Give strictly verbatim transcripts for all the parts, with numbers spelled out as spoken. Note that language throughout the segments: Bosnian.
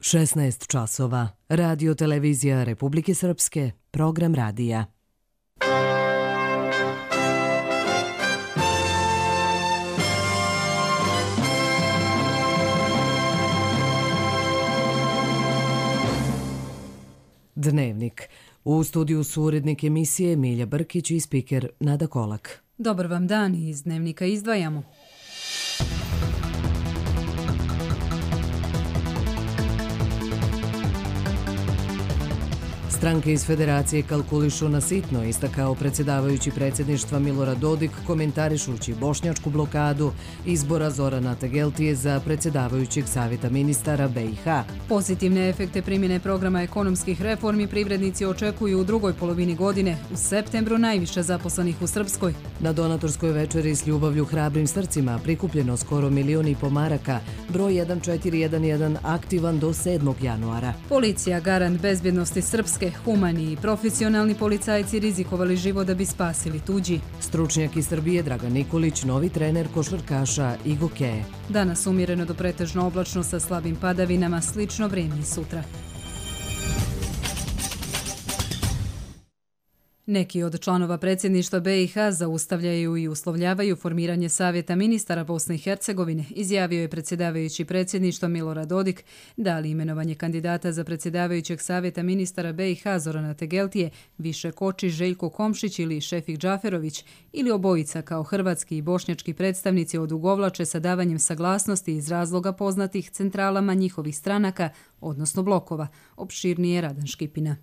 šesnaest časova. Radio televizija Republike Srpske, program radija. Dnevnik. U studiju su urednik emisije Milja Brkić i spiker Nada Kolak. Dobar vam dan, iz Dnevnika izdvajamo. Stranke iz Federacije kalkulišu na sitno, istakao predsjedavajući predsjedništva Milorad Dodik, komentarišući bošnjačku blokadu izbora Zorana Tegeltije za predsjedavajućeg savjeta ministara B i H. Pozitivne efekte primjene programa ekonomskih reformi privrednici očekuju u drugoj polovini godine, u septembru najviše zaposlenih u Srpskoj. Na donatorskoj večeri s ljubavlju hrabrim srcima prikupljeno skoro milion i po maraka, broj jedan četiri jedan jedan aktivan do sedmog januara. Policija garant bezbjednosti Srpske. Humani i profesionalni policajci rizikovali život da bi spasili tuđi. Stručnjak iz Srbije Dragan Nikolić, novi trener košarkaša i gokeje. Danas umjereno do pretežno oblačno sa slabim padavinama, slično vrijeme i sutra. Neki od članova predsjedništva B i H zaustavljaju i uslovljavaju formiranje savjeta ministara Bosne i Hercegovine, izjavio je predsjedavajući predsjedništva Milorad Dodik. Da li imenovanje kandidata za predsjedavajućeg savjeta ministara B i H Zorana Tegeltije više koči Željko Komšić ili Šefik Džaferović, ili obojica kao hrvatski i bošnjački predstavnici odugovlače sa davanjem saglasnosti iz razloga poznatih centralama njihovih stranaka, odnosno blokova, opširnije Radan Škipina.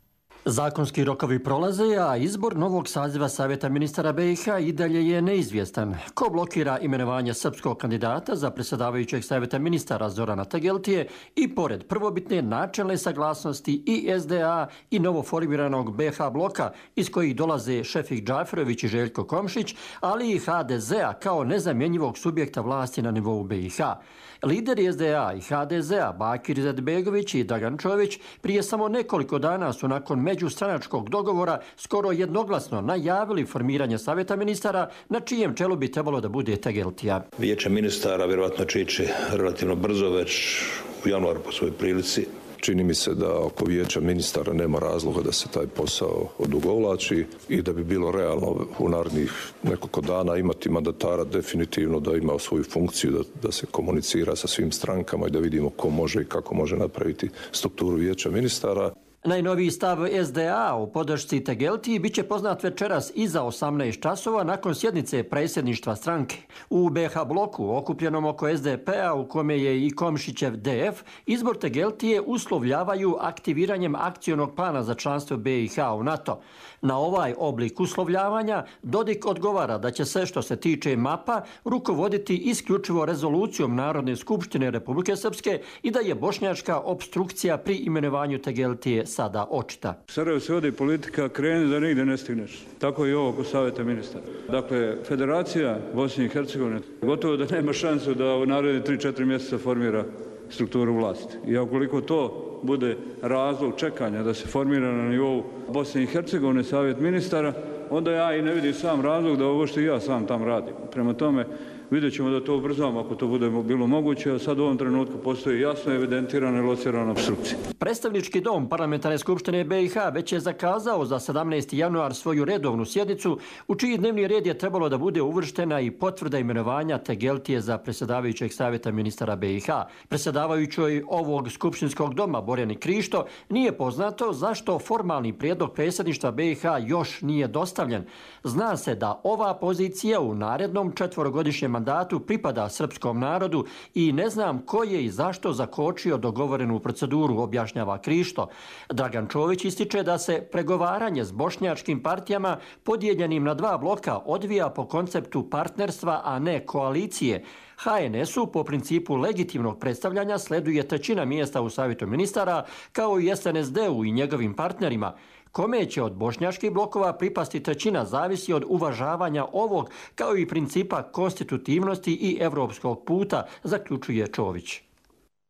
Zakonski rokovi prolaze, a izbor novog saziva Savjeta ministara B i H i dalje je neizvjestan. Ko blokira imenovanje srpskog kandidata za predsjedavajućeg Savjeta ministara Zorana Tegeltije i pored prvobitne načelne saglasnosti i S D A i novoformiranog B H bloka iz kojih dolaze Šefik Džaferović i Željko Komšić, ali i H D Z-a kao nezamjenjivog subjekta vlasti na nivou B i H. Lideri S D A i H D Z-a Bakir Izetbegović i Dragan Čović prije samo nekoliko dana su nakon međustranačkog dogovora skoro jednoglasno najavili formiranje savjeta ministara na čijem čelu bi trebalo da bude Tegeltija. Vijeće ministara vjerovatno će ići relativno brzo, već u januaru po svojoj prilici. Čini mi se da oko vijeća ministara nema razloga da se taj posao odugovlači i da bi bilo realno u narednih nekoliko dana imati mandatara definitivno da ima svoju funkciju, da, da se komunicira sa svim strankama i da vidimo ko može i kako može napraviti strukturu vijeća ministara. Najnoviji stav S D A u podršci Tegeltiji biće poznat večeras iza osamnaest časova nakon sjednice predsjedništva stranke. U B H bloku, okupljenom oko S D P-a u kome je i Komšićev D F, izbor Tegeltije uslovljavaju aktiviranjem akcionog plana za članstvo B i H u NATO. Na ovaj oblik uslovljavanja Dodik odgovara da će se što se tiče mapa rukovoditi isključivo rezolucijom Narodne skupštine Republike Srpske i da je bošnjačka obstrukcija pri imenovanju Tegeltije sada očita. Sarajevo se vodi politika kreni da nigde ne stigneš. Tako i ovo kod savjeta ministara. Dakle, Federacija Bosne i Hercegovine gotovo da nema šansu da u naredne tri četiri mjeseca formira strukturu vlasti. I ukoliko to bude razlog čekanja da se formira na nivou Bosne i Hercegovine savjet ministara, onda ja i ne vidim sam razlog da ovo što i ja sam tam radim. Prema tome, vidjet ćemo da to ubrzamo ako to bude bilo moguće, a sad u ovom trenutku postoji jasno evidentirana i locirana opstrukcija. Predstavnički dom Parlamentarne skupštine B i H već je zakazao za sedamnaesti januar svoju redovnu sjednicu, u čiji dnevni red je trebalo da bude uvrštena i potvrda imenovanja Tegeltije za predsjedavajućeg savjeta ministara B i H. Predsjedavajućoj ovog skupštinskog doma Borjani Krišto nije poznato zašto formalni prijedlog predsjedništva B i H još nije dostavljen. Zna se da ova pozicija u narednom četvorogodišnjem mandatu pripada srpskom narodu i ne znam ko je i zašto zakočio dogovorenu proceduru, objašnjava Krišto. Dragan Čović ističe da se pregovaranje s bošnjačkim partijama podijeljenim na dva bloka odvija po konceptu partnerstva, a ne koalicije. H N S-u po principu legitimnog predstavljanja sleduje trećina mjesta u savjetu ministara, kao i S N S D-u i njegovim partnerima. Kome će od bošnjačkih blokova pripasti trećina zavisi od uvažavanja ovog, kao i principa konstitutivnosti i evropskog puta, zaključuje Čović. H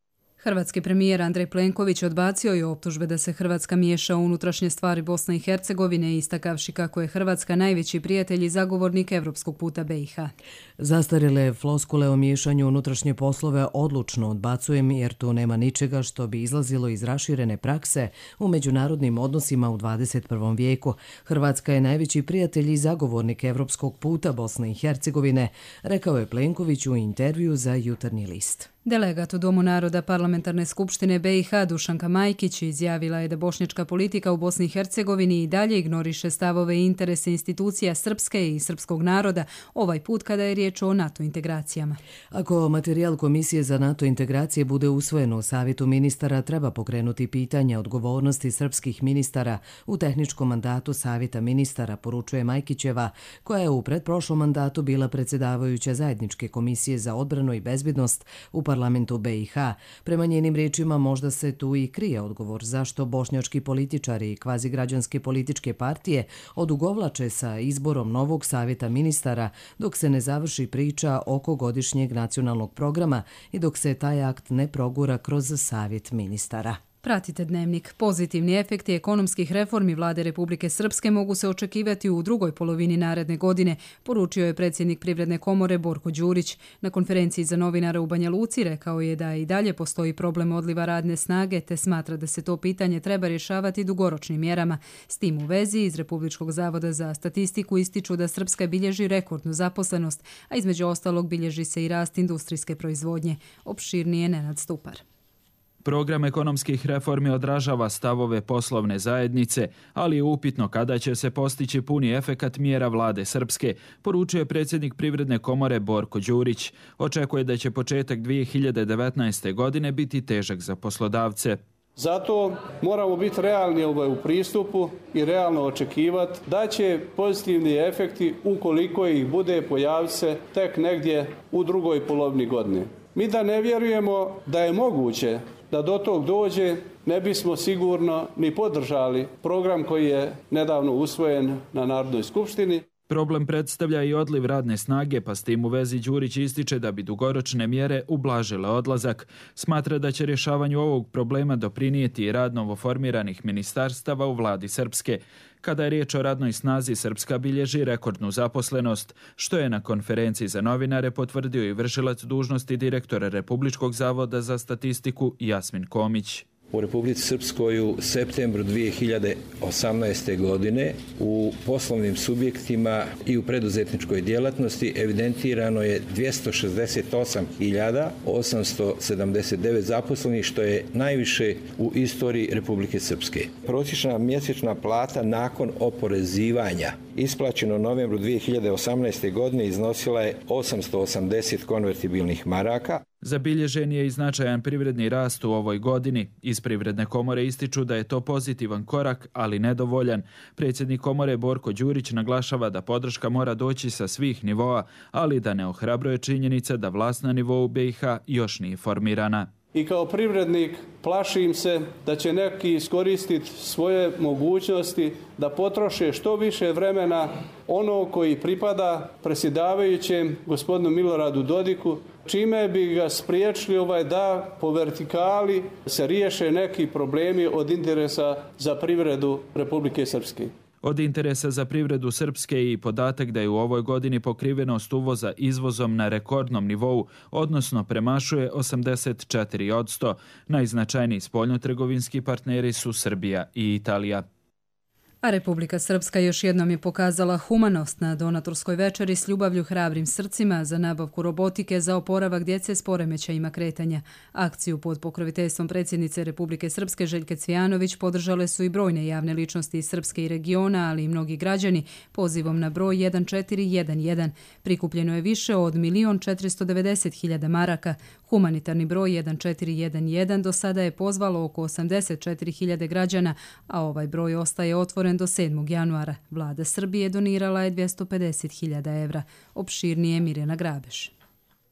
Hrvatski premijer Andrej Plenković odbacio je optužbe da se Hrvatska miješa u unutrašnje stvari Bosne i Hercegovine, istakavši kako je Hrvatska najveći prijatelj i zagovornik evropskog puta B i H. Zastarjele floskule o miješanju u unutrašnje poslove odlučno odbacujem jer tu nema ničega što bi izlazilo iz raširene prakse u međunarodnim odnosima u dvadeset prvom vijeku. Hrvatska je najveći prijatelj i zagovornik evropskog puta Bosne i Hercegovine, rekao je Plenković u intervju za Jutarnji list. Delegat u Domu naroda Parlamentarne skupštine B i H Dušanka Majkić izjavila je da bošnjačka politika u Bosni i Hercegovini i dalje ignoriše stavove i interese institucija srpske i srpskog naroda, ovaj put kada je riječ o NATO integracijama. Ako materijal Komisije za NATO integracije bude usvojen u Savjetu ministara, treba pokrenuti pitanje odgovornosti srpskih ministara u tehničkom mandatu Savjeta ministara, poručuje Majkićeva, koja je u pretprošlom mandatu bila predsjedavajuća zajedničke komisije za odbranu i bezbjednost u parlamentu B i H. Prema njenim riječima možda se tu i krije odgovor zašto bošnjački političari i kvazigrađanske političke partije odugovlače sa izborom novog savjeta ministara dok se ne završi priča oko godišnjeg nacionalnog programa i dok se taj akt ne progura kroz savjet ministara. Pratite Dnevnik. Pozitivni efekti ekonomskih reformi vlade Republike Srpske mogu se očekivati u drugoj polovini naredne godine, poručio je predsjednik Privredne komore Borko Đurić. Na konferenciji za novinare u Banja Luci rekao je da i dalje postoji problem odliva radne snage, te smatra da se to pitanje treba rješavati dugoročnim mjerama. S tim u vezi iz Republičkog zavoda za statistiku ističu da Srpska bilježi rekordnu zaposlenost, a između ostalog bilježi se i rast industrijske proizvodnje. Opširnije Nenad Stupar. Program ekonomskih reformi odražava stavove poslovne zajednice, ali je upitno kada će se postići puni efekat mjera vlade Srpske, poručuje predsjednik Privredne komore Borko Đurić. Očekuje da će početak dvije hiljade devetnaeste. godine biti težak za poslodavce. Zato moramo biti realni u pristupu i realno očekivati da će pozitivni efekti, ukoliko ih bude, pojaviti se tek negdje u drugoj polovini godine. Mi da ne vjerujemo da je moguće da do tog dođe, ne bismo sigurno ni podržali program koji je nedavno usvojen na Narodnoj skupštini. Problem predstavlja i odliv radne snage, pa s tim u vezi Đurić ističe da bi dugoročne mjere ublažile odlazak. Smatra da će rješavanju ovog problema doprinijeti i rad novoformiranih ministarstava u vladi Srpske. Kada je riječ o radnoj snazi, Srpska bilježi rekordnu zaposlenost, što je na konferenciji za novinare potvrdio i vršilac dužnosti direktora Republičkog zavoda za statistiku Jasmin Komić. U Republici Srpskoj u septembru dvije hiljade osamnaeste. godine u poslovnim subjektima i u preduzetničkoj djelatnosti evidentirano je dvjesto šezdeset osam hiljada osamsto sedamdeset devet zaposlenih, što je najviše u istoriji Republike Srpske. Prosječna mjesečna plata nakon oporezivanja isplaćena u novembru dvije hiljade osamnaeste. godine iznosila je osamsto osamdeset konvertibilnih maraka. Zabilježen je i značajan privredni rast u ovoj godini. Iz Privredne komore ističu da je to pozitivan korak, ali nedovoljan. Predsjednik komore Borko Đurić naglašava da podrška mora doći sa svih nivoa, ali da ne ohrabruje činjenica da vlast na nivou B i H još nije formirana. I kao privrednik plašim se da će neki iskoristiti svoje mogućnosti da potroše što više vremena ono koji pripada predsjedavajućem gospodinu Miloradu Dodiku, čime bi ga spriječili ovaj da po vertikali se riješe neki problemi od interesa za privredu Republike Srpske. Od interesa za privredu Srpske je i podatak da je u ovoj godini pokrivenost uvoza izvozom na rekordnom nivou, odnosno premašuje osamdeset četiri posto. Najznačajniji spoljnotrgovinski partneri su Srbija i Italija. A Republika Srpska još jednom je pokazala humanost na donatorskoj večeri s ljubavlju hrabrim srcima za nabavku robotike za oporavak djece s poremećajima kretanja. Akciju pod pokroviteljstvom predsjednice Republike Srpske Željke Cvijanović podržale su i brojne javne ličnosti iz Srpske i regiona, ali i mnogi građani pozivom na broj jedan četiri jedan jedan. Prikupljeno je više od milion četiristo devedeset hiljada maraka. Humanitarni broj jedan četiri jedan jedan do sada je pozvalo oko osamdeset četiri hiljade građana, a ovaj broj ostaje otvoren do sedmog januara. Vlada Srbije donirala je dvjesto pedeset hiljada evra. Opširnije Mirjana Grabeš.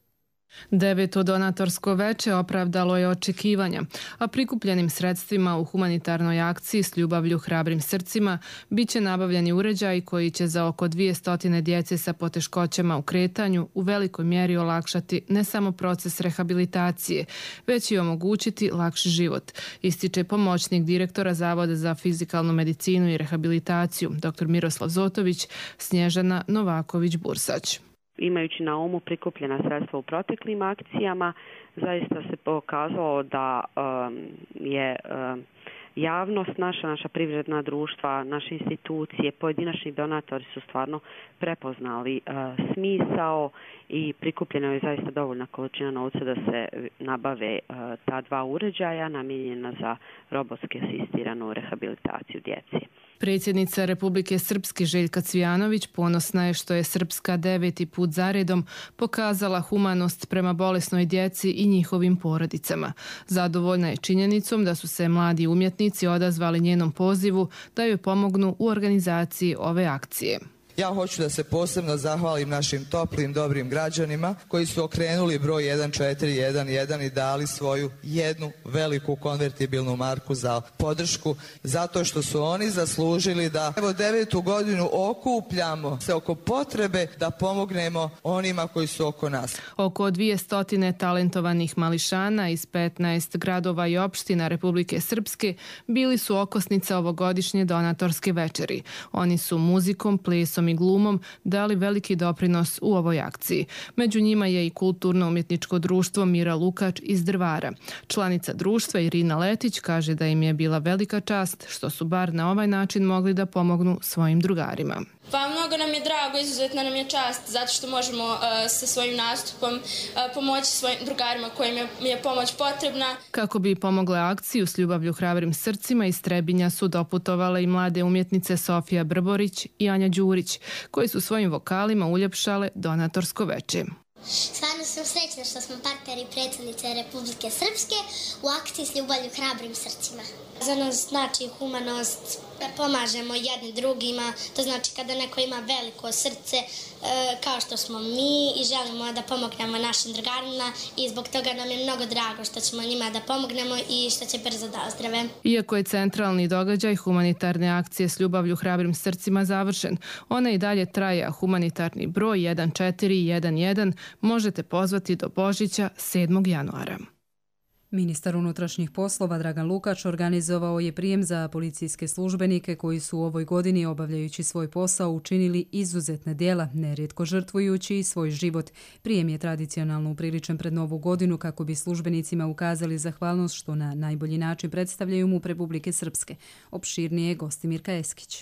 Deveto donatorsko veče opravdalo je očekivanja, a prikupljenim sredstvima u humanitarnoj akciji s ljubavlju hrabrim srcima bit će nabavljeni uređaji koji će za oko dvjesto djece sa poteškoćama u kretanju u velikoj mjeri olakšati ne samo proces rehabilitacije, već i omogućiti lakši život, ističe pomoćnik direktora Zavoda za fizikalnu medicinu i rehabilitaciju dr. Miroslav Zotović, Snježana Novaković-Bursać. Imajući na umu prikupljena sredstva u proteklim akcijama, zaista se pokazalo da um, je um, javnost naša, naša privredna društva, naše institucije, pojedinačni donatori su stvarno prepoznali uh, smisao i prikupljena je zaista dovoljna količina novca da se nabave uh, ta dva uređaja namijenjena za robotski asistiranu rehabilitaciju djece. Predsjednica Republike Srpske Željka Cvijanović ponosna je što je Srpska deveti put zaredom pokazala humanost prema bolesnoj djeci i njihovim porodicama. Zadovoljna je činjenicom da su se mladi umjetnici odazvali njenom pozivu da joj pomognu u organizaciji ove akcije. Ja hoću da se posebno zahvalim našim toplim, dobrim građanima koji su okrenuli broj jedan četiri jedan jedan i dali svoju jednu veliku konvertibilnu marku za podršku, zato što su oni zaslužili da evo devetu godinu okupljamo se oko potrebe da pomognemo onima koji su oko nas. Oko dvjesto talentovanih mališana iz petnaest gradova i opština Republike Srpske bili su okosnica ovogodišnje donatorske večeri. Oni su muzikom, plesom i glumom dali veliki doprinos u ovoj akciji. Među njima je i kulturno-umjetničko društvo Mira Lukač iz Drvara. Članica društva Irina Letić kaže da im je bila velika čast što su bar na ovaj način mogli da pomognu svojim drugarima. Pa mnogo nam je drago, izuzetna nam je čast zato što možemo uh, sa svojim nastupom uh, pomoći svojim drugarima kojim je, je pomoć potrebna. Kako bi pomogle akciju s ljubavlju hrabrim srcima iz Trebinja su doputovale i mlade umjetnice Sofija Brborić i Anja Đurić, koji su svojim vokalima uljepšale donatorsko veče. Stvarno sam srećna što smo partneri predsjednice Republike Srpske u akciji s ljubavlju hrabrim srcima. Za nas znači humanost, da pomažemo jedni drugima, to znači kada neko ima veliko srce kao što smo mi i želimo da pomognemo našim drugarima i zbog toga nam je mnogo drago što ćemo njima da pomognemo i što će brzo da ozdrave. Iako je centralni događaj humanitarne akcije s ljubavlju hrabrim srcima završen, ona i dalje traje, a humanitarni broj jedan četiri jedan jedan možete pozvati do Božića sedmog januara. Ministar unutrašnjih poslova Dragan Lukač organizovao je prijem za policijske službenike koji su u ovoj godini, obavljajući svoj posao, učinili izuzetne djela, nerijetko žrtvujući i svoj život. Prijem je tradicionalno upriličen pred Novu godinu kako bi službenicima ukazali zahvalnost što na najbolji način predstavljaju MUP Republike Srpske. Opširnije je Gostimirka Eskić.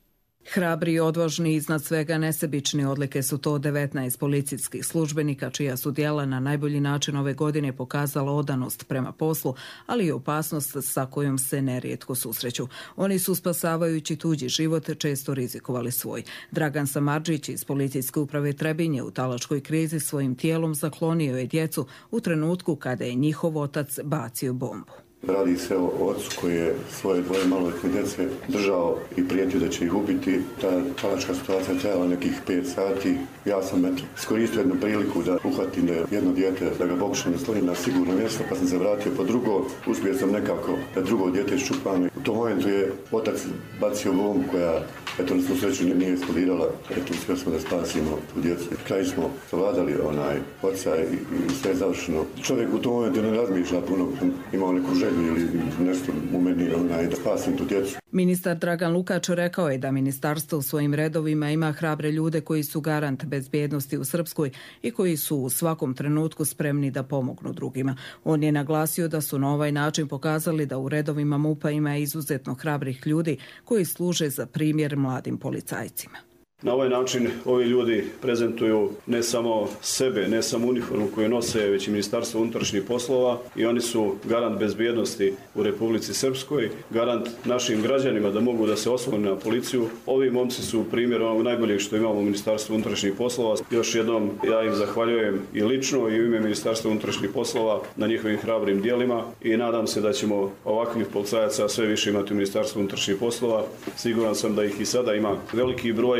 Hrabri i odvažni, iznad svega nesebični odlike su to devetnaest policijskih službenika čija su djela na najbolji način ove godine pokazala odanost prema poslu, ali i opasnost sa kojom se nerijetko susreću. Oni su, spasavajući tuđi život, često rizikovali svoj. Dragan Samardžić iz policijske uprave Trebinje u talačkoj krizi svojim tijelom zaklonio je djecu u trenutku kada je njihov otac bacio bombu. Radi se o ocu koji je svoje dvoje maloljetne djece držao i prijetio da će ih ubiti. Ta talačka situacija trajala nekih pet sati. Ja sam eto, iskoristio jednu priliku da uhvatim jedno dijete, da ga pokušam naslonim na sigurno mjesto, pa sam se vratio po drugo. Uspio sam nekako da drugo dijete iščupam. U tom momentu je otac bacio bombu koja, eto, na svu sreću nije eksplodirala. Eto, uspio smo da spasimo tu djecu. Kraj smo savladali onaj oca i, i sve je završeno. Čovjek u tom momentu ne razmišlja puno, imao neku želju ili nešto u meni onaj, da spasim tu djecu. Ministar Dragan Lukač rekao je da ministarstvo u svojim redovima ima hrabre ljude koji su garant bezbjednosti u Srpskoj i koji su u svakom trenutku spremni da pomognu drugima. On je naglasio da su na ovaj način pokazali da u redovima MUP-a ima izuzetno hrabrih ljudi koji služe za primjer mladim policajcima. Na ovaj način ovi ljudi prezentuju ne samo sebe, ne samo uniformu koju nose, već i Ministarstvo unutrašnjih poslova i oni su garant bezbjednosti u Republici Srpskoj, garant našim građanima da mogu da se oslone na policiju. Ovi momci su primjer onog najboljeg što imamo u Ministarstvu unutrašnjih poslova. Još jednom ja im zahvaljujem i lično i u ime Ministarstva unutrašnjih poslova na njihovim hrabrim djelima i nadam se da ćemo ovakvih policajaca sve više imati u Ministarstvu unutrašnjih poslova. Siguran sam da ih i sada ima veliki broj.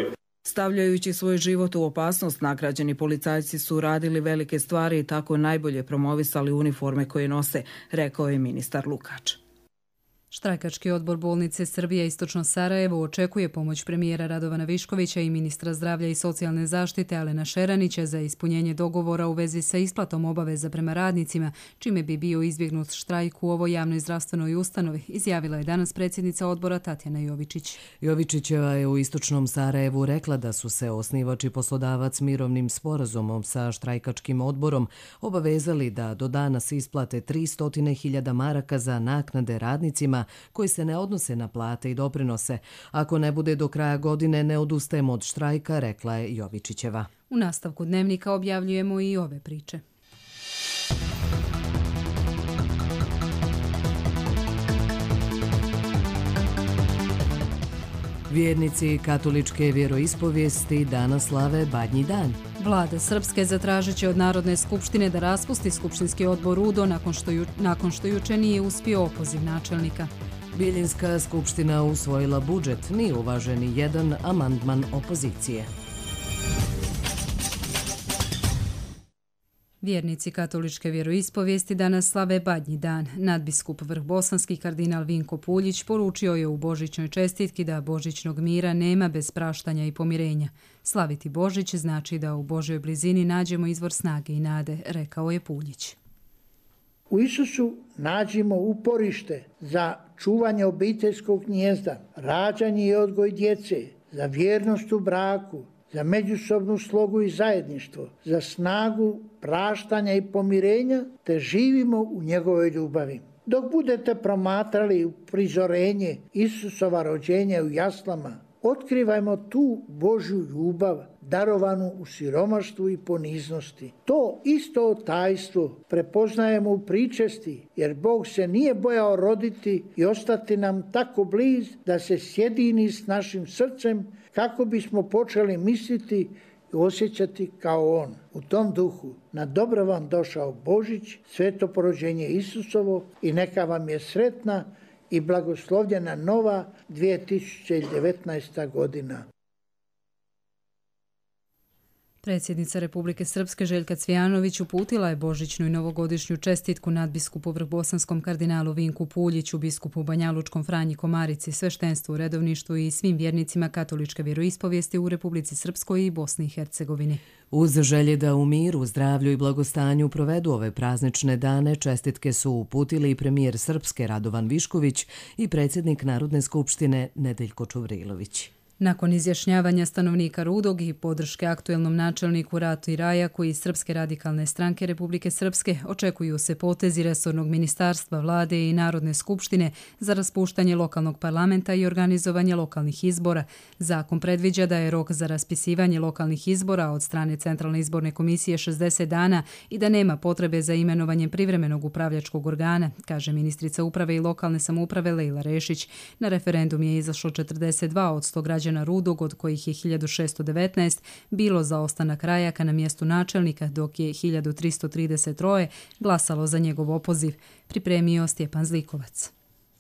Stavljajući svoj život u opasnost, nagrađeni policajci su radili velike stvari i tako najbolje promovisali uniforme koje nose, rekao je ministar Lukač. Štrajkački odbor bolnice Srbija Istočno Sarajevo očekuje pomoć premijera Radovana Viškovića i ministra zdravlja i socijalne zaštite Alena Šeranića za ispunjenje dogovora u vezi sa isplatom obaveza prema radnicima, čime bi bio izbjegnut štrajk u ovoj javnoj zdravstvenoj ustanovi, izjavila je danas predsjednica odbora Tatjana Jovičić. Jovičićeva je u Istočnom Sarajevu rekla da su se osnivač i poslodavac mirovnim sporazumom sa štrajkačkim odborom obavezali da do danas isplate tristo hiljada maraka za naknade radnicima koji se ne odnose na plate i doprinose. Ako ne bude do kraja godine, ne odustajemo od štrajka, rekla je Jovičićeva. U nastavku dnevnika objavljujemo i ove priče. Vjernici katoličke vjeroispovijesti danas slave Badnji dan. Vlada Srpske zatražit će od Narodne skupštine da raspusti skupštinski odbor U D O nakon što, ju, nakon što juče nije uspio opoziv načelnika. Bijeljinska skupština usvojila budžet, nije uvažen ni jedan amandman opozicije. Vjernici katoličke vjeroispovijesti danas slave Badnji dan. Nadbiskup vrhbosanski kardinal Vinko Puljić poručio je u božićnoj čestitki da božićnog mira nema bez praštanja i pomirenja. Slaviti Božić znači da u Božjoj blizini nađemo izvor snage i nade, rekao je Puljić. U Isusu nađimo uporište za čuvanje obiteljskog gnijezda, rađanje i odgoj djece, za vjernost u braku, za međusobnu slogu i zajedništvo, za snagu praštanja i pomirenja, te živimo u njegovoj ljubavi. Dok budete promatrali uprizorenje Isusova rođenja u jaslama, otkrivajmo tu Božju ljubav, darovanu u siromaštvu i poniznosti. To isto tajstvo prepoznajemo u pričesti, jer Bog se nije bojao roditi i ostati nam tako bliz da se sjedini s našim srcem kako bismo počeli misliti i osjećati kao On. U tom duhu na dobro vam došao Božić, sveto porođenje Isusovo i neka vam je sretna i blagoslovljena nova dvije tisuće devetnaesta godina. Predsjednica Republike Srpske Željka Cvijanović uputila je božićnu i novogodišnju čestitku nadbiskupu vrhbosanskom kardinalu Vinku Puljiću, biskupu Banjalučkom Franji Komarici, sveštenstvu, redovništvu i svim vjernicima katoličke vjeroispovijesti u Republici Srpskoj i Bosni i Hercegovini. Uz želje da u miru, zdravlju i blagostanju provedu ove praznične dane, čestitke su uputili i premijer Srpske Radovan Višković i predsjednik Narodne skupštine Nedeljko Čuvrilović. Nakon izjašnjavanja stanovnika Rudog i podrške aktuelnom načelniku Ratu i Rajaku iz Srpske radikalne stranke Republike Srpske, očekuju se potezi resornog ministarstva, vlade i Narodne skupštine za raspuštanje lokalnog parlamenta i organizovanje lokalnih izbora. Zakon predviđa da je rok za raspisivanje lokalnih izbora od strane Centralne izborne komisije šezdeset dana i da nema potrebe za imenovanjem privremenog upravljačkog organa, kaže ministrica uprave i lokalne samouprave Lejla Rešić. Na referendum je izašlo četrdeset dva od sto građana Rudog, od kojih je hiljadu šesto devetnaest bilo za ostanak Rajaka na mjestu načelnika, dok je hiljadu tristo trideset tri glasalo za njegov opoziv, pripremio Stjepan Zlikovac.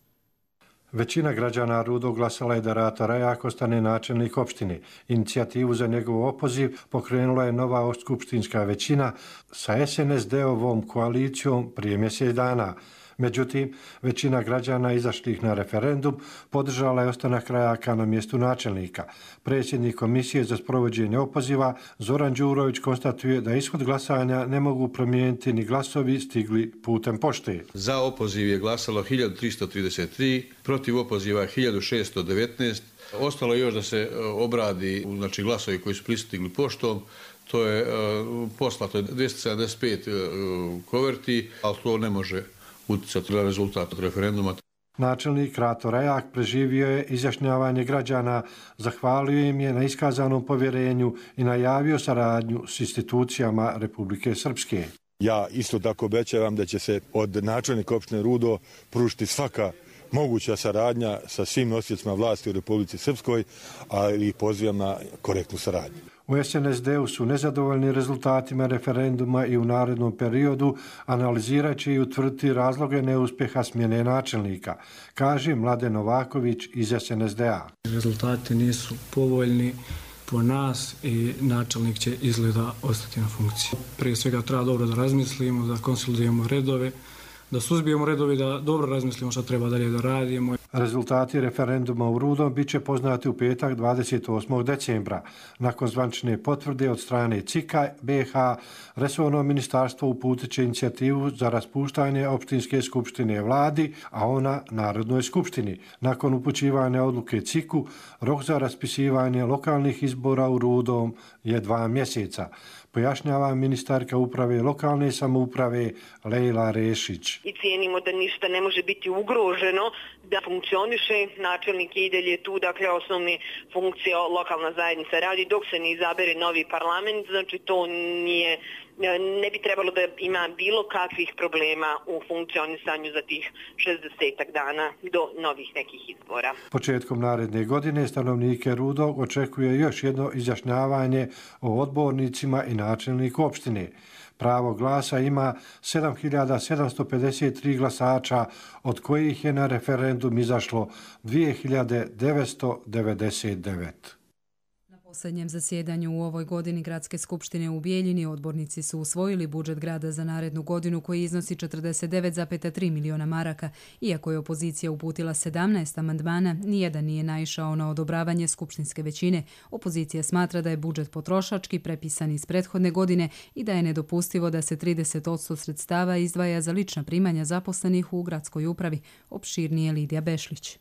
Većina građana Rudog glasala je da Rato Rajak ostane načelnik opštine. Inicijativu za njegov opoziv pokrenula je nova skupštinska većina sa es en es de-ovom koalicijom prije mjesec dana. Međutim, većina građana izašlih na referendum podržala je ostanak Rajaka na mjestu načelnika. Predsjednik komisije za sprovođenje opoziva Zoran Đurović konstatuje da ishod glasanja ne mogu promijeniti ni glasovi stigli putem pošte. Za opoziv je glasalo hiljadu tristo trideset tri, protiv opoziva hiljadu šesto devetnaest. Ostalo je još da se obradi, znači glasovi koji su pristigli poštom. To je poslato dvjesto sedamdeset pet koverti, ali to ne može utjecati na rezultat referenduma. Načelnik Rato Rajak preživio je izjašnjavanje građana, zahvalio im je na iskazanom povjerenju i najavio saradnju s institucijama Republike Srpske. Ja isto tako obećavam da će se od načelnika opštine Rudo pružiti svaka moguća saradnja sa svim nosiocima vlasti u Republici Srpskoj, ali i pozivam na korektnu saradnju. U es en es de-u su nezadovoljni rezultatima referenduma i u narednom periodu analizirajući i utvrditi razloge neuspjeha smjene načelnika, kaže Mladen Novaković iz es en es de-a. Rezultati nisu povoljni, po nas i načelnik će izgleda ostati na funkciji. Prije svega treba dobro da razmislimo, da konsolidujemo redove, da suzbijemo redovi, da dobro razmislimo šta treba dalje da radimo. Rezultati referenduma u Rudom bit će poznati u petak dvadeset osmog decembra. Nakon zvančne potvrde od strane C I K-a B iH, resorno ministarstvo uputit će inicijativu za raspuštanje opštinske skupštine vladi, a ona Narodnoj skupštini. Nakon upućivanja odluke C I K-u, rok za raspisivanje lokalnih izbora u Rudom je dva mjeseca, pojašnjava ministarka uprave lokalne samouprave Lejla Rešić. I cijenimo da ništa ne može biti ugroženo, da funkcioniše, načelnik je i dalje tu, dakle osnovne funkcije lokalna zajednica radi dok se ne izabere novi parlament, znači to nije, ne bi trebalo da ima bilo kakvih problema u funkcionisanju za tih šezdesetak dana do novih nekih izbora. Početkom naredne godine stanovnike Rudog očekuje još jedno izjašnjavanje o odbornicima i načelniku opštine. Pravo glasa ima sedam hiljada sedamsto pedeset tri glasača, od kojih je na referendum izašlo dvije hiljade devetsto devedeset devet. U posljednjem zasjedanju u ovoj godini Gradske skupštine u Bijeljini odbornici su usvojili budžet grada za narednu godinu koji iznosi četrdeset devet zarez tri miliona maraka. Iako je opozicija uputila sedamnaest amandmana, nijedan nije naišao na odobravanje skupštinske većine. Opozicija smatra da je budžet potrošački prepisan iz prethodne godine i da je nedopustivo da se trideset posto sredstava izdvaja za lična primanja zaposlenih u gradskoj upravi. Opširnije Lidija Bešlić.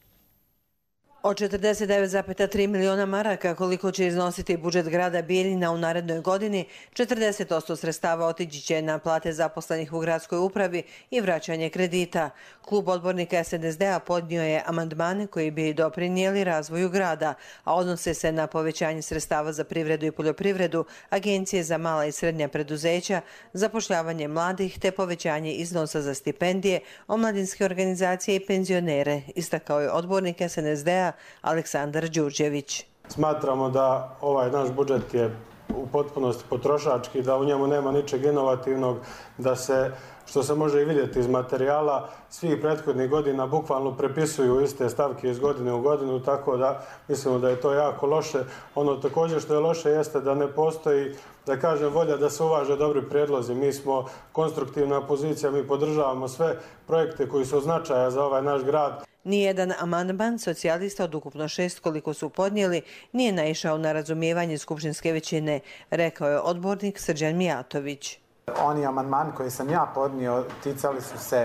Od četrdeset devet zarez tri miliona maraka koliko će iznositi budžet grada Bijeljina u narednoj godini, četrdeset posto sredstava otići će na plate zaposlenih u gradskoj upravi i vraćanje kredita. Klub odbornika S N S D-a podnio je amandmane koji bi doprinijeli razvoju grada, a odnose se na povećanje sredstava za privredu i poljoprivredu, agencije za mala i srednja preduzeća, zapošljavanje mladih te povećanje iznosa za stipendije, omladinske organizacije i penzionere, istakao je odbornik S N S D-a Aleksandar Đurđević. Smatramo da ovaj naš budžet je u potpunosti potrošački, da u njemu nema ničeg inovativnog, da se, što se može i vidjeti iz materijala, svih prethodnih godina bukvalno prepisuju iste stavke iz godine u godinu, tako da mislimo da je to jako loše. Ono također što je loše jeste da ne postoji, da kažem, volja da se uvaže dobri prijedlozi. Mi smo konstruktivna pozicija, mi podržavamo sve projekte koji su od značaja za ovaj naš grad. Nijedan amandman socijalista od ukupno šest koliko su podnijeli nije naišao na razumijevanje skupštinske većine, rekao je odbornik Srđan Mijatović. Oni amandmani koje sam ja podnio ticali su se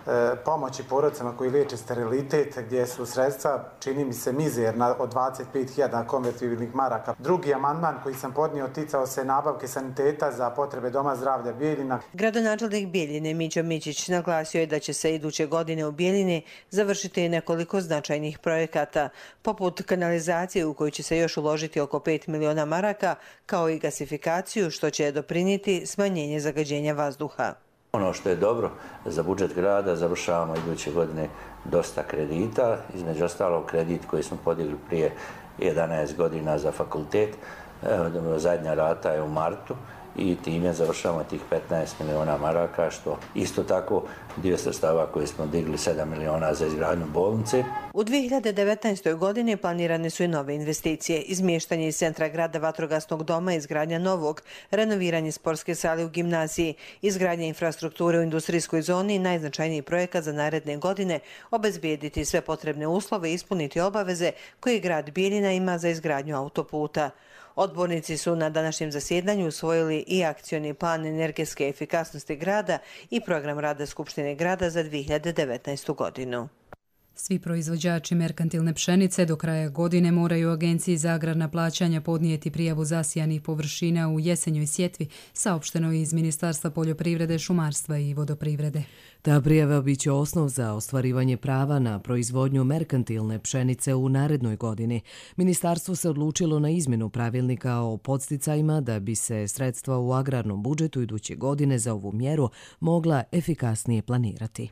pomoći porodicama koji liječe sterilitet, gdje su sredstva, čini mi se, mizerna od dvadeset pet hiljada konvertibilnih maraka. Drugi amandman koji sam podnio ticao se nabavke saniteta za potrebe Doma zdravlja Bijeljina. Gradonačelnik Bijeljine Mićo Mićić naglasio je da će se iduće godine u Bijeljini završiti nekoliko značajnih projekata, poput kanalizacije u koju će se još uložiti oko pet miliona maraka, kao i gasifikaciju, što će doprinijeti smanjenje zagađenja vazduha. Ono što je dobro za budžet grada, završavamo iduće godine dosta kredita, između ostalog kredit koji smo podigli prije jedanaest godina za fakultet, zadnja rata je u martu i time završavamo tih petnaest miliona maraka, što isto tako dio sredstava koje smo digli sedam miliona za izgradnju bolnice. U dvije hiljade devetnaestoj godini planirane su i nove investicije, izmještanje iz centra grada vatrogasnog doma, izgradnja novog, renoviranje sportske sale u gimnaziji, izgradnja infrastrukture u industrijskoj zoni i najznačajniji projekat za naredne godine obezbijediti sve potrebne uslove i ispuniti obaveze koje grad Bijeljina ima za izgradnju autoputa. Odbornici su na današnjem zasjedanju usvojili i akcioni plan energetske efikasnosti grada i program rada Skupštine grada za dvije hiljade devetnaestu godinu. Svi proizvođači merkantilne pšenice do kraja godine moraju Agenciji za agrarna plaćanja podnijeti prijavu zasijanih površina u jesenjoj sjetvi, saopšteno iz Ministarstva poljoprivrede, šumarstva i vodoprivrede. Ta prijava biće osnov za ostvarivanje prava na proizvodnju merkantilne pšenice u narednoj godini. Ministarstvo se odlučilo na izmjenu pravilnika o podsticajima da bi se sredstva u agrarnom budžetu iduće godine za ovu mjeru mogla efikasnije planirati.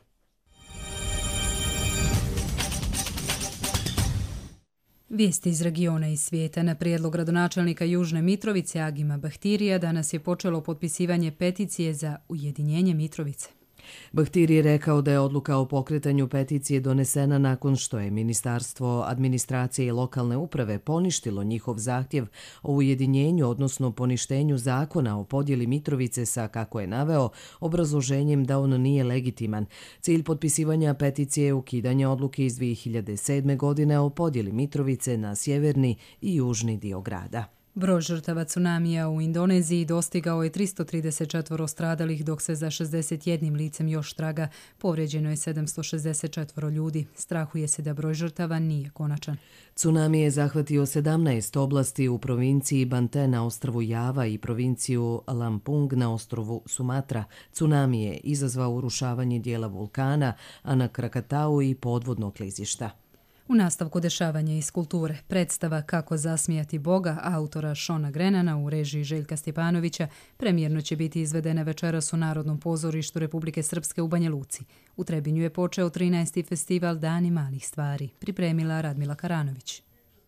Vijesti iz regiona i svijeta. Na prijedlog gradonačelnika Južne Mitrovice Agima Bahtirija danas je počelo potpisivanje peticije za ujedinjenje Mitrovice. Bahtir je rekao da je odluka o pokretanju peticije donesena nakon što je Ministarstvo administracije i lokalne uprave poništilo njihov zahtjev o ujedinjenju, odnosno poništenju zakona o podjeli Mitrovice sa, kako je naveo, obrazloženjem da on nije legitiman. Cilj potpisivanja peticije je ukidanje odluke iz dvije hiljade sedme. godine o podjeli Mitrovice na sjeverni i južni dio grada. Broj žrtava tsunamija u Indoneziji dostigao je tristo trideset četiri stradalih, dok se za šezdeset jednim licem još traga. Povrijeđeno je sedamsto šezdeset četiri ljudi. Strahuje se da broj žrtava nije konačan. Tsunami je zahvatio sedamnaest oblasti u provinciji Banten na ostrvu Java i provinciju Lampung na ostrvu Sumatra. Tsunami je izazvao urušavanje dijela vulkana, a na Krakatau i podvodnog klizišta. U nastavku dešavanja iz kulture, predstava Kako zasmijati Boga autora Šona Grenana u režiji Željka Stjepanovića premijerno će biti izvedena večeras u Narodnom pozorištu Republike Srpske u Banja Luci. U Trebinju je počeo trinaesti festival Dani malih stvari, pripremila Radmila Karanović.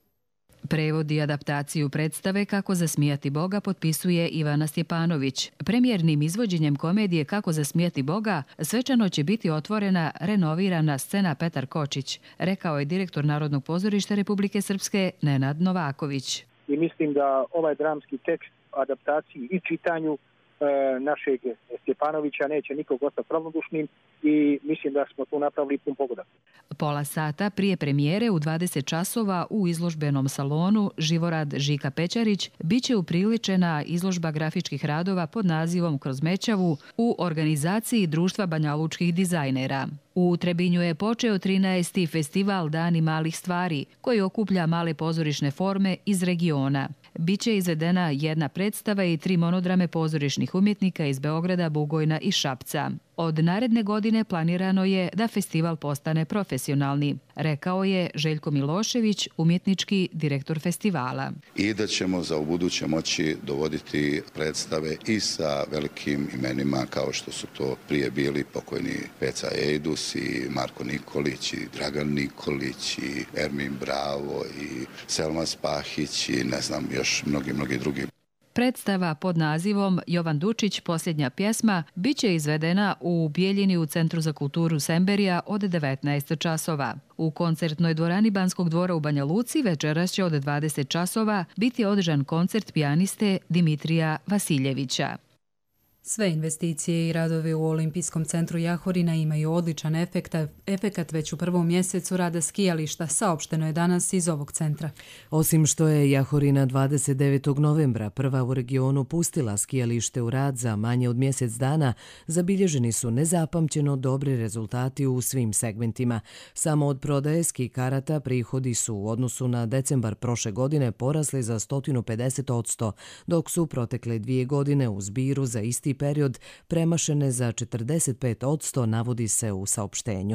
Prevod i adaptaciju predstave Kako zasmijati Boga potpisuje Ivana Stjepanović. Premijernim izvođenjem komedije Kako zasmijati Boga svečano će biti otvorena renovirana scena Petar Kočić, rekao je direktor Narodnog pozorišta Republike Srpske Nenad Novaković. I mislim da ovaj dramski tekst, adaptaciji i čitanju e, našeg Stjepanovića neće nikog ostati ravnodušnim i mislim da smo tu napravili pun pogodak. Pola sata prije premijere u dvadeset časova u izložbenom salonu Živorad Žika Pećarić biće upriličena izložba grafičkih radova pod nazivom Kroz Mećavu u organizaciji Društva banjalučkih dizajnera. U Trebinju je počeo trinaesti festival Dani malih stvari, koji okuplja male pozorišne forme iz regiona. Biće izvedena jedna predstava i tri monodrame pozorišnih umjetnika iz Beograda, Bugojna i Šapca. Od naredne godine planirano je da festival postane profesionalni, rekao je Željko Milošević, umjetnički direktor festivala. I da ćemo za ubuduće moći dovoditi predstave i sa velikim imenima kao što su to prije bili pokojni Peca Ejdus i Marko Nikolić i Dragan Nikolić i Ermin Bravo i Selma Spahić i ne znam još mnogi, mnogi drugi. Predstava pod nazivom Jovan Dučić, posljednja pjesma, biće izvedena u Bijeljini u Centru za kulturu Semberija od devetnaest časova. U koncertnoj dvorani Banskog dvora u Banja Luci večeras će od dvadeset časova biti održan koncert pijaniste Dimitrija Vasiljevića. Sve investicije i radovi u Olimpijskom centru Jahorina imaju odličan efekta, efekat već u prvom mjesecu rada skijališta, saopšteno je danas iz ovog centra. Osim što je Jahorina dvadeset devetog novembra prva u regionu pustila skijalište u rad za manje od mjesec dana, zabilježeni su nezapamćeno dobri rezultati u svim segmentima. Samo od prodaje ski karata prihodi su u odnosu na decembar prošle godine porasli za sto pedeset odsto, dok su protekle dvije godine u zbiru za isti period premašene za četrdeset pet odsto, navodi se u saopštenju.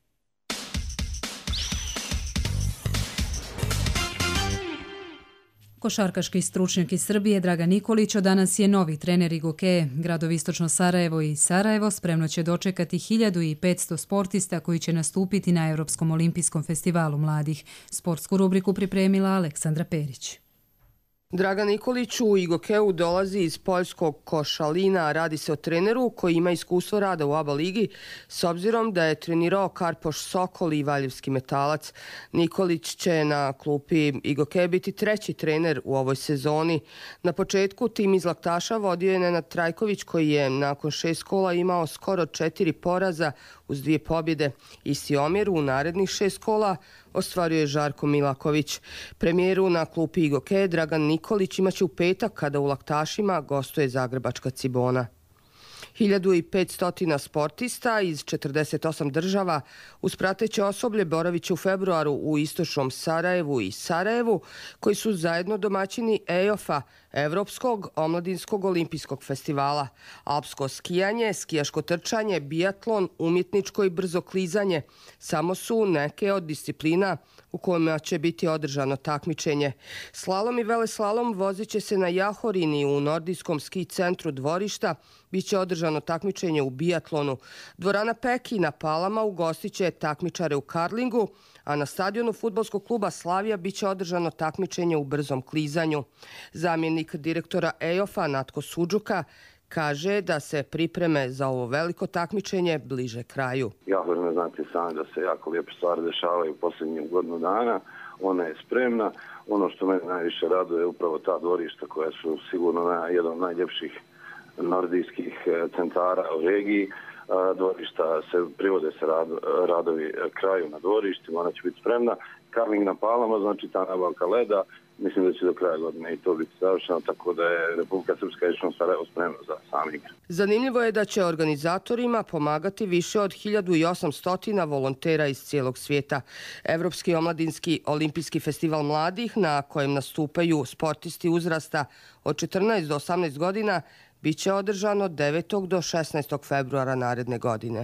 Košarkaški stručnjak iz Srbije Dragan Nikolić od danas je novi trener Igoke. Gradovi Istočno Sarajevo i Sarajevo spremno će dočekati hiljadu petsto sportista koji će nastupiti na Europskom olimpijskom festivalu mladih. Sportsku rubriku pripremila Aleksandra Perić. Dragan Nikolić u Igokeu dolazi iz poljskog Košalina. Radi se o treneru koji ima iskustvo rada u A B A ligi, s obzirom da je trenirao Karpoš Sokol i Valjevski Metalac. Nikolić će na klupi Igoke biti treći trener u ovoj sezoni. Na početku tim iz Laktaša vodio je Nenad Trajković koji je nakon šest kola imao skoro četiri poraza uz dvije pobjede. Isti omjer u narednih šest kola ostvario je Žarko Milaković. Premijeru na klupi Igoke Dragan Nikolić imaće u petak kada u Laktašima gostuje Zagrebačka Cibona. hiljadu petsto sportista iz četrdeset osam država uz prateće osoblje boravit će u februaru u Istočnom Sarajevu i Sarajevu, koji su zajedno domaćini E O F-a, Evropskog omladinskog olimpijskog festivala. Alpsko skijanje, skijaško trčanje, biatlon, umjetničko i brzo klizanje samo su neke od disciplina u kojima će biti održano takmičenje. Slalom i veleslalom vozit će se na Jahorini u nordijskom ski centru Dvorišta. Biće održano takmičenje u biatlonu. Dvorana Peki na Palama ugostit će takmičare u karlingu, a na stadionu fudbalskog kluba Slavija biće održano takmičenje u brzom klizanju. Zamjenik direktora E O F-a Natko Suđuka Kaže da se pripreme za ovo veliko takmičenje bliže kraju. Jako ne znate sami da se jako lijepe stvari dešavaju u posljednjim godinu dana. Ona je spremna. Ono što mene najviše raduje je upravo ta dvorišta koja su sigurno na, jedan od najljepših nordijskih centara u regiji. Dvorišta se privode se rad, radovi kraju na dvorištima, ona će biti spremna. Karling na Palama, znači ta nabavka leda, mislim da će do kraja godine i to biti završeno, tako da je Republika Srpska i Sarajevo spremna za sam igre. Zanimljivo je da će organizatorima pomagati više od hiljadu osamsto volontera iz cijelog svijeta. Evropski omladinski olimpijski festival mladih, na kojem nastupaju sportisti uzrasta od četrnaest do osamnaest godina, bit će održan od devetog do šesnaestog februara naredne godine.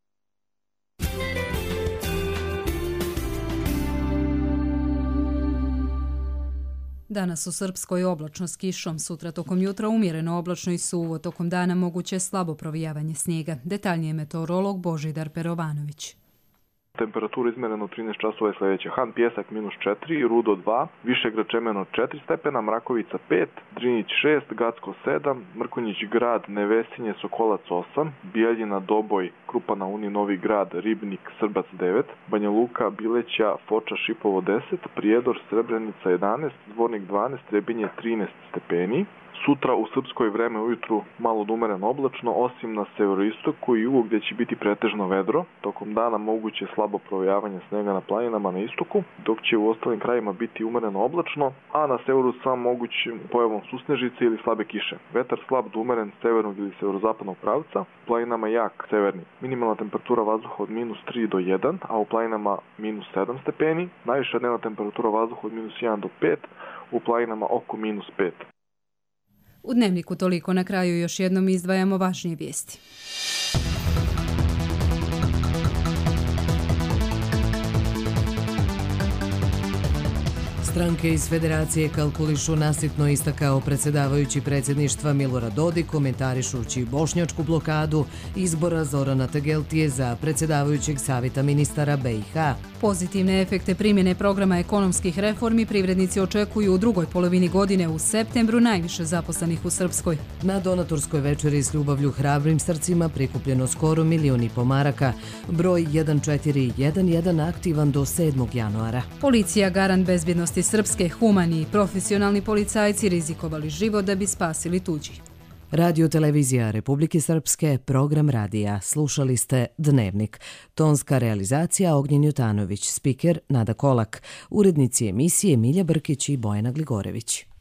Danas u Srpskoj oblačno s kišom, sutra tokom jutra umjereno oblačno i suvo, tokom dana moguće slabo provijavanje snijega. Detaljnije meteorolog Božidar Perovanović. Temperatura izmerena u trinaest časova je sljedeća. Han Pjesak minus četiri, Rudo dva, Višegrad Čemeno četiri stepena, Mrakovica pet, Drinjić šest, Gacko sedam, Mrkonjić Grad, Nevesinje, Sokolac osam, Bijeljina, Doboj, Krupana, Uni, Novi Grad, Ribnik, Srbac devet, Banja Luka, Bileća, Foča, Šipovo deset, Prijedor, Srebrenica jedanaest, Zvornik dvanaest, Trebinje trinaest stepeni. Sutra u Srpskoj vreme ujutru malo umereno oblačno, osim na severoistoku i jugu gdje će biti pretežno vedro. Tokom dana moguće slabo provejavanje snega na planinama na istoku, dok će u ostalim krajima biti umereno oblačno, a na severu sam mogućim pojavom susnežice ili slabe kiše. Vetar slab do umeren severnog ili severozapadnog pravca, u planinama jak severni. Minimalna temperatura vazduha od minus tri do jedan, a u planinama minus sedam stepeni. Najviša dnevna temperatura vazduha od minus jedan do pet, u planinama oko minus pet. U Dnevniku toliko, na kraju još jednom izdvajamo važnije vijesti. Stranke iz Federacije kalkulišu nasitno, istakao predsjedavajući predsjedništva Milorad Dodik, komentarišući bošnjačku blokadu izbora Zorana Tegeltije za predsjedavajućeg savjeta ministara B i H. Pozitivne efekte primjene programa ekonomskih reformi privrednici očekuju u drugoj polovini godine, u septembru, najviše zaposlenih u Srpskoj. Na donatorskoj večeri s ljubavlju hrabrim srcima prikupljeno skoro milion i po maraka. Broj jedan četiri jedan jedan aktivan do sedmog januara. Policija, garant bezbjednosti Srpske, humani i profesionalni policajci rizikovali život da bi spasili tuđi. Radio televizija Republike Srpske, program radija. Slušali ste Dnevnik. Tonska realizacija Ognjen Jutanović, spiker Nada Kolak, urednici emisije Milja Brkić i Bojana Gligorević.